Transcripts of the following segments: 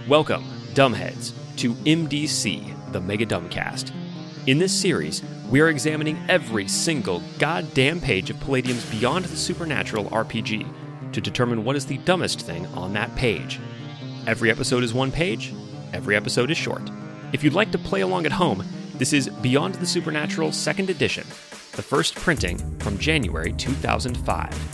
Welcome, dumbheads, to MDC, the Mega Dumbcast. In this series, we are examining every single goddamn page of Palladium's Beyond the Supernatural RPG to determine what is the dumbest thing on that page. Every episode is one page, every episode is short. If you'd like to play along at home, this is Beyond the Supernatural 2nd Edition, the first printing from January 2005.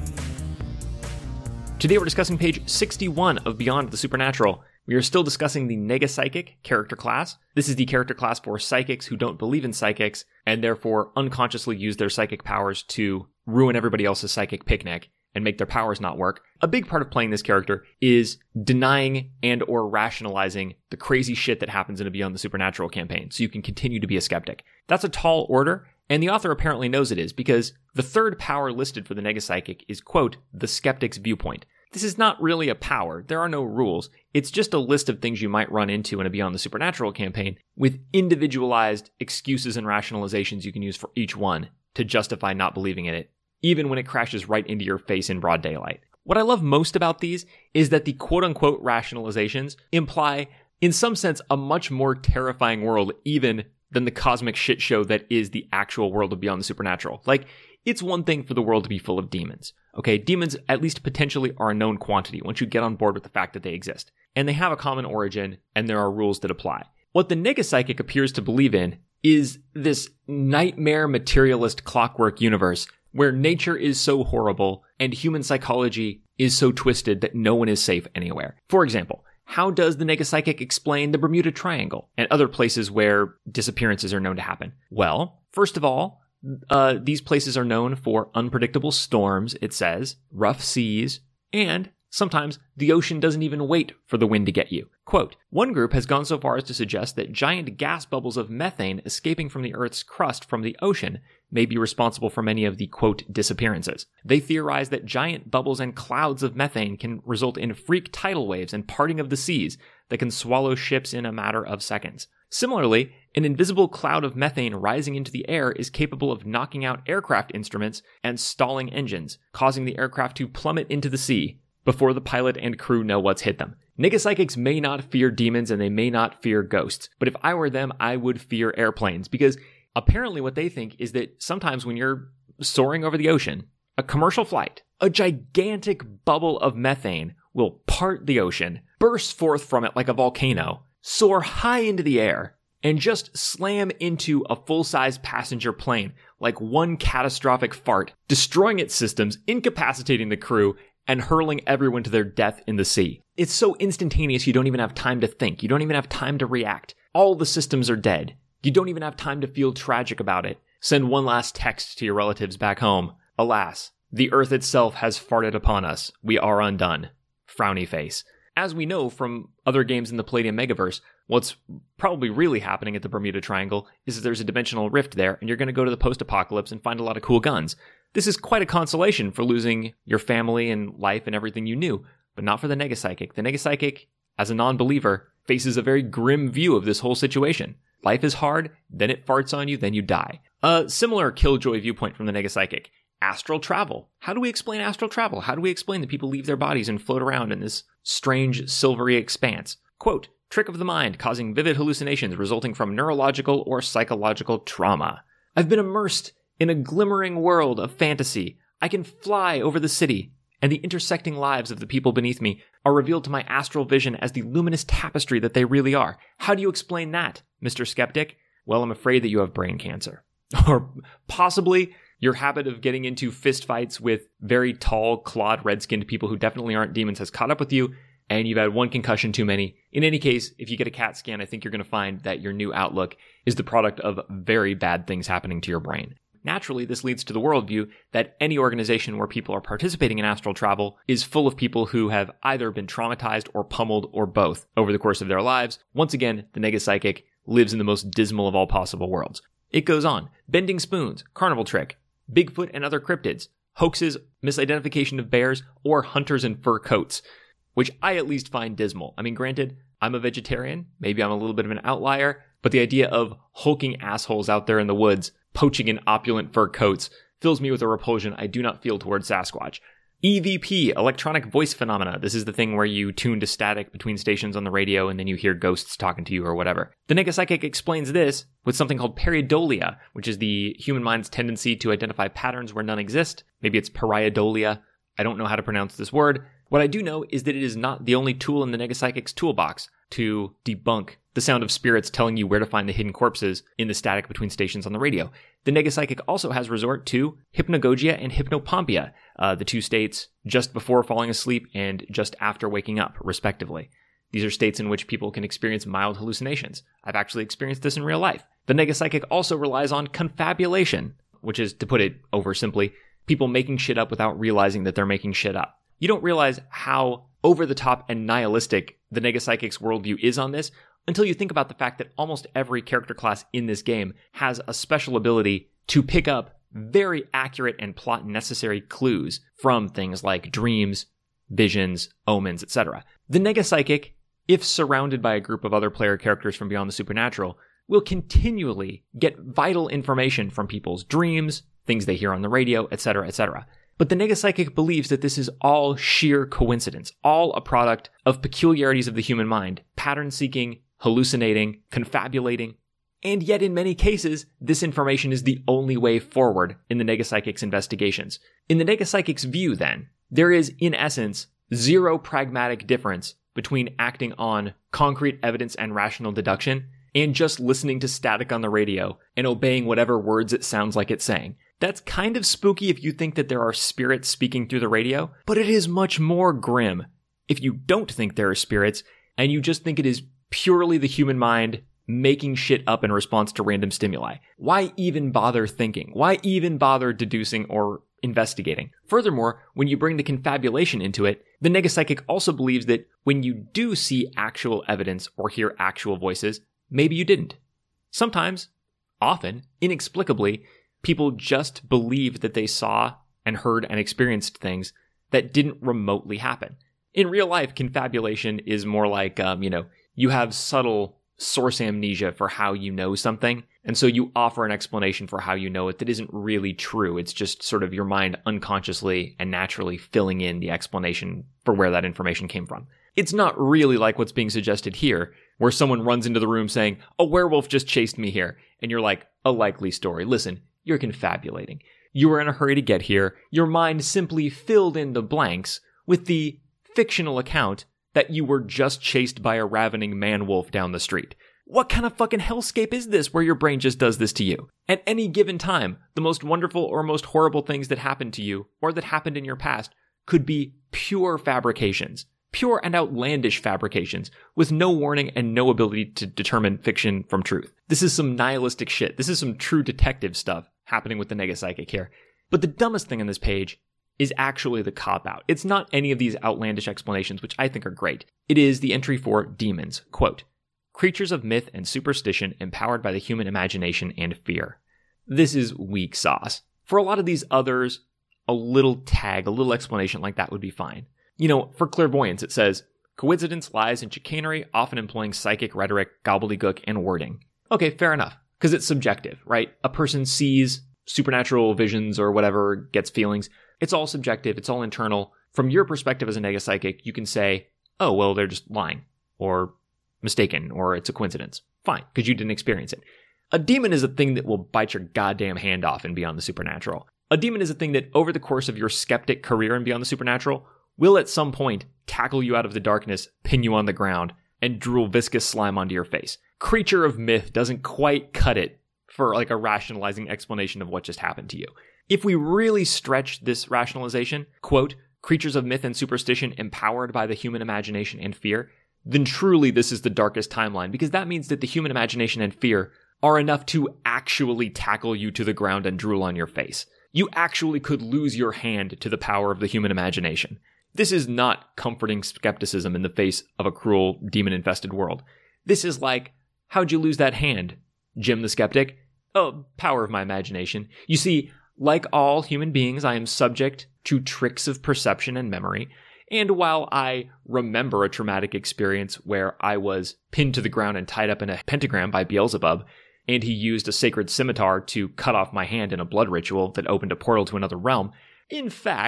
Today we're discussing page 61 of Beyond the Supernatural. We are still discussing the Nega-Psychic character class. This is the character class for psychics who don't believe in psychics and therefore unconsciously use their psychic powers to ruin everybody else's psychic picnic and make their powers not work. A big part of playing this character is denying and or rationalizing the crazy shit that happens in a Beyond the Supernatural campaign so you can continue to be a skeptic. That's a tall order, and the author apparently knows it is because the third power listed for the Nega-Psychic is, quote, the skeptic's viewpoint. This is not really a power. There are no rules. It's just a list of things you might run into in a Beyond the Supernatural campaign with individualized excuses and rationalizations you can use for each one to justify not believing in it, even when it crashes right into your face in broad daylight. What I love most about these is that the quote-unquote rationalizations imply, in some sense, a much more terrifying world even than the cosmic shit show that is the actual world of Beyond the Supernatural. Like, it's one thing for the world to be full of demons. Okay, demons at least potentially are a known quantity once you get on board with the fact that they exist. And they have a common origin, and there are rules that apply. What the Nega-Psychic appears to believe in is this nightmare materialist clockwork universe where nature is so horrible and human psychology is so twisted that no one is safe anywhere. For example, how does the Nega-Psychic explain the Bermuda Triangle and other places where disappearances are known to happen? Well, first of all, these places are known for unpredictable storms, it says, rough seas, and sometimes the ocean doesn't even wait for the wind to get you. Quote, one group has gone so far as to suggest that giant gas bubbles of methane escaping from the Earth's crust from the ocean may be responsible for many of the, quote, disappearances. They theorize that giant bubbles and clouds of methane can result in freak tidal waves and parting of the seas that can swallow ships in a matter of seconds. Similarly, an invisible cloud of methane rising into the air is capable of knocking out aircraft instruments and stalling engines, causing the aircraft to plummet into the sea before the pilot and crew know what's hit them. Nega-Psychics may not fear demons and they may not fear ghosts, but if I were them, I would fear airplanes because apparently what they think is that sometimes when you're soaring over the ocean, a commercial flight, a gigantic bubble of methane will part the ocean, burst forth from it like a volcano, soar high into the air, and just slam into a full-size passenger plane like one catastrophic fart, destroying its systems, incapacitating the crew, and hurling everyone to their death in the sea. It's so instantaneous you don't even have time to think. You don't even have time to react. All the systems are dead. You don't even have time to feel tragic about it. Send one last text to your relatives back home. Alas, the earth itself has farted upon us. We are undone. Frowny face. As we know from other games in the Palladium Megaverse, what's probably really happening at the Bermuda Triangle is that there's a dimensional rift there, and you're going to go to the post-apocalypse and find a lot of cool guns. This is quite a consolation for losing your family and life and everything you knew, but not for the Nega-Psychic. The Nega-Psychic, as a non-believer, faces a very grim view of this whole situation. Life is hard, then it farts on you, then you die. A similar killjoy viewpoint from the Nega-Psychic. Astral travel. How do we explain astral travel? How do we explain that people leave their bodies and float around in this strange, silvery expanse? Quote, trick of the mind causing vivid hallucinations resulting from neurological or psychological trauma. I've been immersed in a glimmering world of fantasy. I can fly over the city, and the intersecting lives of the people beneath me are revealed to my astral vision as the luminous tapestry that they really are. How do you explain that, Mr. Skeptic? Well, I'm afraid that you have brain cancer. Or possibly your habit of getting into fistfights with very tall, clawed, red-skinned people who definitely aren't demons has caught up with you, and you've had one concussion too many. In any case, if you get a CAT scan, I think you're going to find that your new outlook is the product of very bad things happening to your brain. Naturally, this leads to the worldview that any organization where people are participating in astral travel is full of people who have either been traumatized or pummeled or both over the course of their lives. Once again, the Nega-Psychic lives in the most dismal of all possible worlds. It goes on. Bending spoons, carnival trick, Bigfoot and other cryptids, hoaxes, misidentification of bears, or hunters in fur coats, which I at least find dismal. I mean, granted, I'm a vegetarian, maybe I'm a little bit of an outlier, but the idea of hulking assholes out there in the woods, poaching in opulent fur coats, fills me with a repulsion I do not feel towards Sasquatch. EVP, electronic voice phenomena. This is the thing where you tune to static between stations on the radio and then you hear ghosts talking to you or whatever. The Negapsychic explains this with something called pareidolia, which is the human mind's tendency to identify patterns where none exist. Maybe it's pareidolia. I don't know how to pronounce this word. What I do know is that it is not the only tool in the Negapsychic's toolbox to debunk the sound of spirits telling you where to find the hidden corpses in the static between stations on the radio. The Negapsychic also has resort to hypnagogia and hypnopompia, the two states just before falling asleep and just after waking up, respectively. These are states in which people can experience mild hallucinations. I've actually experienced this in real life. The Negapsychic also relies on confabulation, which is, to put it over simply, people making shit up without realizing that they're making shit up. You don't realize how over-the-top and nihilistic the Negapsychic's worldview is on this until you think about the fact that almost every character class in this game has a special ability to pick up very accurate and plot-necessary clues from things like dreams, visions, omens, etc. The Negapsychic, if surrounded by a group of other player characters from beyond the supernatural, will continually get vital information from people's dreams, things they hear on the radio, etc., etc. But the Negapsychic believes that this is all sheer coincidence, all a product of peculiarities of the human mind, pattern-seeking, hallucinating, confabulating, and yet in many cases, this information is the only way forward in the Negapsychic's investigations. In the Negapsychic's view, then, there is, in essence, zero pragmatic difference between acting on concrete evidence and rational deduction and just listening to static on the radio and obeying whatever words it sounds like it's saying. That's kind of spooky if you think that there are spirits speaking through the radio, but it is much more grim if you don't think there are spirits and you just think it is purely the human mind making shit up in response to random stimuli. Why even bother thinking? Why even bother deducing or investigating? Furthermore, when you bring the confabulation into it, the Negapsychic also believes that when you do see actual evidence or hear actual voices, maybe you didn't. Sometimes, often, inexplicably, people just believed that they saw and heard and experienced things that didn't remotely happen. In real life, confabulation is more like, you have subtle source amnesia for how you know something, and so you offer an explanation for how you know it that isn't really true. It's just sort of your mind unconsciously and naturally filling in the explanation for where that information came from. It's not really like what's being suggested here, where someone runs into the room saying, "A werewolf just chased me here," and you're like, "A likely story. Listen, you're confabulating. You were in a hurry to get here. Your mind simply filled in the blanks with the fictional account that you were just chased by a ravening man-wolf down the street." What kind of fucking hellscape is this where your brain just does this to you? At any given time, the most wonderful or most horrible things that happened to you or that happened in your past could be pure fabrications. Pure and outlandish fabrications with no warning and no ability to determine fiction from truth. This is some nihilistic shit. This is some true detective stuff happening with the Negapsychic here. But the dumbest thing on this page is actually the cop-out. It's not any of these outlandish explanations, which I think are great. It is the entry for demons. Quote, "Creatures of myth and superstition empowered by the human imagination and fear." This is weak sauce. For a lot of these others, a little explanation like that would be fine. For clairvoyance, it says, "Coincidence lies in chicanery, often employing psychic rhetoric, gobbledygook, and wording." Okay, fair enough, because it's subjective, right? A person sees supernatural visions or whatever, gets feelings. It's all subjective, it's all internal. From your perspective as a Negapsychic, you can say, "Oh, well, they're just lying," or mistaken, or it's a coincidence. Fine, because you didn't experience it. A demon is a thing that will bite your goddamn hand off in Beyond the Supernatural. A demon is a thing that, over the course of your skeptic career in Beyond the Supernatural, will at some point tackle you out of the darkness, pin you on the ground, and drool viscous slime onto your face. Creature of myth doesn't quite cut it for like a rationalizing explanation of what just happened to you. If we really stretch this rationalization, quote, "Creatures of myth and superstition empowered by the human imagination and fear," then truly this is the darkest timeline, because that means that the human imagination and fear are enough to actually tackle you to the ground and drool on your face. You actually could lose your hand to the power of the human imagination. This is not comforting skepticism in the face of a cruel, demon-infested world. This is like, how'd you lose that hand, Jim the Skeptic? Oh, power of my imagination. You see, like all human beings, I am subject to tricks of perception and memory, and while I remember a traumatic experience where I was pinned to the ground and tied up in a pentagram by Beelzebub, and he used a sacred scimitar to cut off my hand in a blood ritual that opened a portal to another realm, in fact,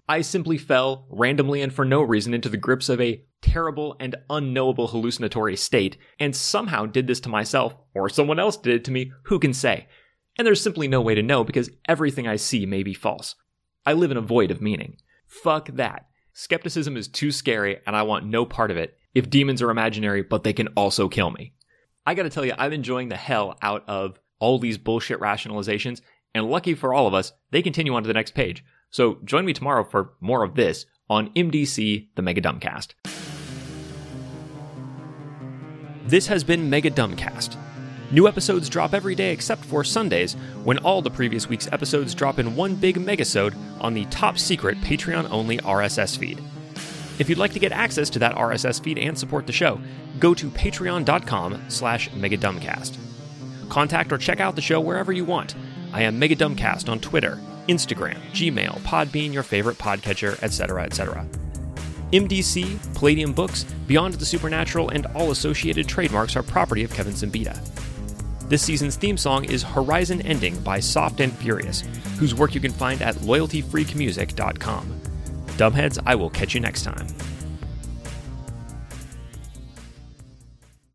I simply fell, randomly and for no reason, into the grips of a terrible and unknowable hallucinatory state, and somehow did this to myself, or someone else did it to me, who can say? And there's simply no way to know because everything I see may be false. I live in a void of meaning. Fuck that. Skepticism is too scary and I want no part of it. If demons are imaginary, but they can also kill me. I gotta tell you, I'm enjoying the hell out of all these bullshit rationalizations, and lucky for all of us, they continue on to the next page. So join me tomorrow for more of this on MDC, the Mega Dumbcast. This has been Mega Dumbcast. New episodes drop every day except for Sundays, when all the previous week's episodes drop in one big megasode on the top secret Patreon-only RSS feed. If you'd like to get access to that RSS feed and support the show, go to patreon.com/megadumbcast. Contact or check out the show wherever you want. I am Mega Dumbcast on Twitter, Instagram, Gmail, Podbean, your favorite podcatcher, etc., etc. MDC, Palladium Books, Beyond the Supernatural, and all associated trademarks are property of Kevin Simbita. This season's theme song is Horizon Ending by Soft and Furious, whose work you can find at loyaltyfreakmusic.com. Dumbheads, I will catch you next time.